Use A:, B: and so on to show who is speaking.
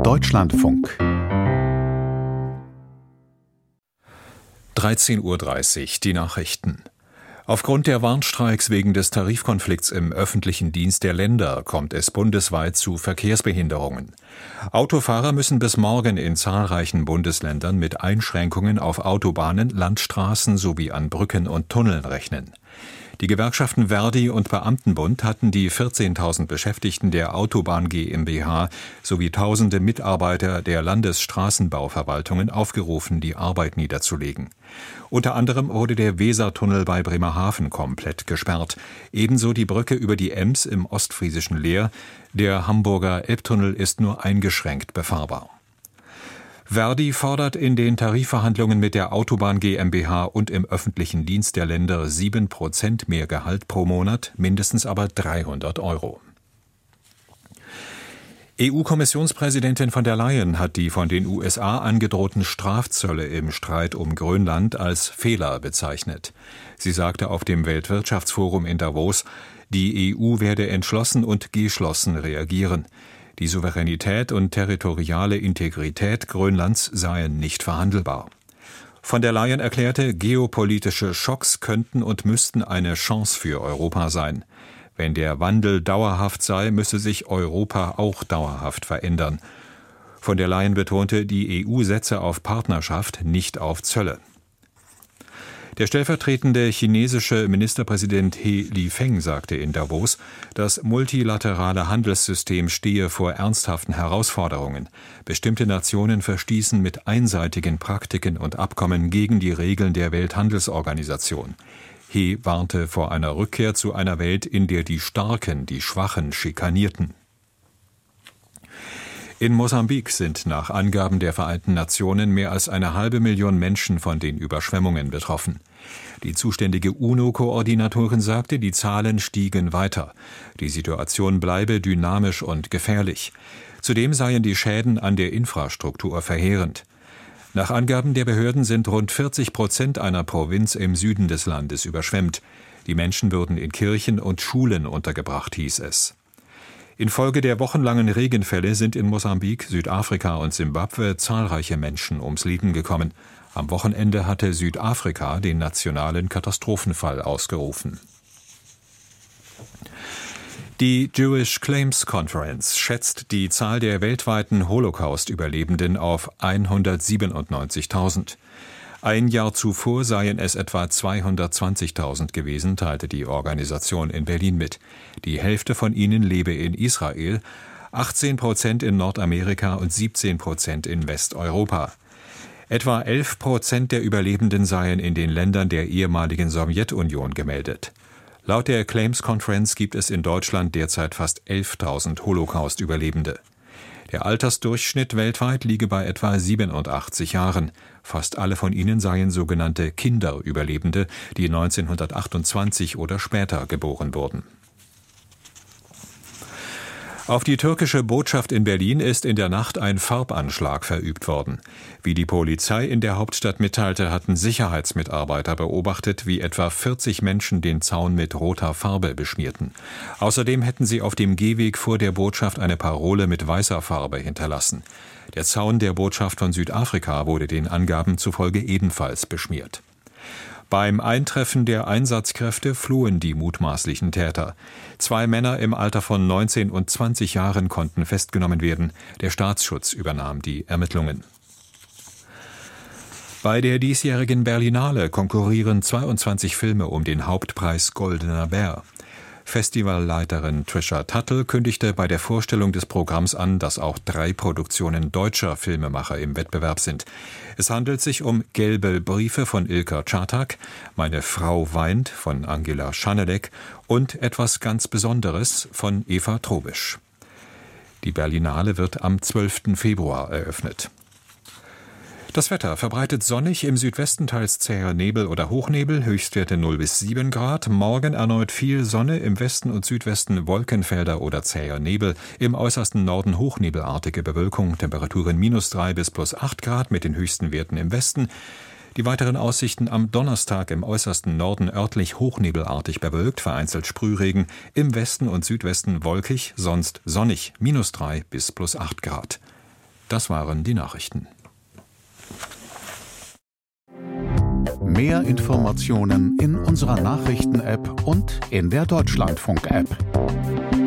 A: Deutschlandfunk
B: 13:30 Uhr, die Nachrichten. Aufgrund der Warnstreiks wegen des Tarifkonflikts im öffentlichen Dienst der Länder kommt es bundesweit zu Verkehrsbehinderungen. Autofahrer müssen bis morgen in zahlreichen Bundesländern mit Einschränkungen auf Autobahnen, Landstraßen sowie an Brücken und Tunneln rechnen. Die Gewerkschaften Verdi und Beamtenbund hatten die 14.000 Beschäftigten der Autobahn GmbH sowie tausende Mitarbeiter der Landesstraßenbauverwaltungen aufgerufen, die Arbeit niederzulegen. Unter anderem wurde der Wesertunnel bei Bremerhaven komplett gesperrt, ebenso die Brücke über die Ems im ostfriesischen Leer. Der Hamburger Elbtunnel ist nur eingeschränkt befahrbar. Verdi fordert in den Tarifverhandlungen mit der Autobahn GmbH und im öffentlichen Dienst der Länder 7% mehr Gehalt pro Monat, mindestens aber 300 €. EU-Kommissionspräsidentin von der Leyen hat die von den USA angedrohten Strafzölle im Streit um Grönland als Fehler bezeichnet. Sie sagte auf dem Weltwirtschaftsforum in Davos, die EU werde entschlossen und geschlossen reagieren. Die Souveränität und territoriale Integrität Grönlands seien nicht verhandelbar. Von der Leyen erklärte, geopolitische Schocks könnten und müssten eine Chance für Europa sein. Wenn der Wandel dauerhaft sei, müsse sich Europa auch dauerhaft verändern. Von der Leyen betonte, die EU setze auf Partnerschaft, nicht auf Zölle. Der stellvertretende chinesische Ministerpräsident He Lifeng sagte in Davos, das multilaterale Handelssystem stehe vor ernsthaften Herausforderungen. Bestimmte Nationen verstießen mit einseitigen Praktiken und Abkommen gegen die Regeln der Welthandelsorganisation. He warnte vor einer Rückkehr zu einer Welt, in der die Starken die Schwachen schikanierten. In Mosambik sind nach Angaben der Vereinten Nationen mehr als 500.000 Menschen von den Überschwemmungen betroffen. Die zuständige UNO-Koordinatorin sagte, die Zahlen stiegen weiter. Die Situation bleibe dynamisch und gefährlich. Zudem seien die Schäden an der Infrastruktur verheerend. Nach Angaben der Behörden sind rund 40% einer Provinz im Süden des Landes überschwemmt. Die Menschen würden in Kirchen und Schulen untergebracht, hieß es. Infolge der wochenlangen Regenfälle sind in Mosambik, Südafrika und Simbabwe zahlreiche Menschen ums Leben gekommen. Am Wochenende hatte Südafrika den nationalen Katastrophenfall ausgerufen. Die Jewish Claims Conference schätzt die Zahl der weltweiten Holocaust-Überlebenden auf 197.000. Ein Jahr zuvor seien es etwa 220.000 gewesen, teilte die Organisation in Berlin mit. Die Hälfte von ihnen lebe in Israel, 18% in Nordamerika und 17% in Westeuropa. Etwa 11% der Überlebenden seien in den Ländern der ehemaligen Sowjetunion gemeldet. Laut der Claims Conference gibt es in Deutschland derzeit fast 11.000 Holocaust-Überlebende. Der Altersdurchschnitt weltweit liege bei etwa 87 Jahren. Fast alle von ihnen seien sogenannte Kinderüberlebende, die 1928 oder später geboren wurden. Auf die türkische Botschaft in Berlin ist in der Nacht ein Farbanschlag verübt worden. Wie die Polizei in der Hauptstadt mitteilte, hatten Sicherheitsmitarbeiter beobachtet, wie etwa 40 Menschen den Zaun mit roter Farbe beschmierten. Außerdem hätten sie auf dem Gehweg vor der Botschaft eine Parole mit weißer Farbe hinterlassen. Der Zaun der Botschaft von Südafrika wurde den Angaben zufolge ebenfalls beschmiert. Beim Eintreffen der Einsatzkräfte flohen die mutmaßlichen Täter. 2 Männer im Alter von 19 und 20 Jahren konnten festgenommen werden. Der Staatsschutz übernahm die Ermittlungen. Bei der diesjährigen Berlinale konkurrieren 22 Filme um den Hauptpreis Goldener Bär. Festivalleiterin Trisha Tuttle kündigte bei der Vorstellung des Programms an, dass auch 3 Produktionen deutscher Filmemacher im Wettbewerb sind. Es handelt sich um Gelbe Briefe von Ilka Czartak, Meine Frau weint von Angela Schanelek und Etwas ganz Besonderes von Eva Trobisch. Die Berlinale wird am 12. Februar eröffnet. Das Wetter verbreitet sonnig, im Südwesten teils zäher Nebel oder Hochnebel, Höchstwerte 0 bis 7 Grad. Morgen erneut viel Sonne, im Westen und Südwesten Wolkenfelder oder zäher Nebel. Im äußersten Norden hochnebelartige Bewölkung, Temperaturen -3 bis +8 Grad mit den höchsten Werten im Westen. Die weiteren Aussichten am Donnerstag im äußersten Norden örtlich hochnebelartig bewölkt, vereinzelt Sprühregen, im Westen und Südwesten wolkig, sonst sonnig, -3 bis +8 Grad. Das waren die Nachrichten.
A: Mehr Informationen in unserer Nachrichten-App und in der Deutschlandfunk-App.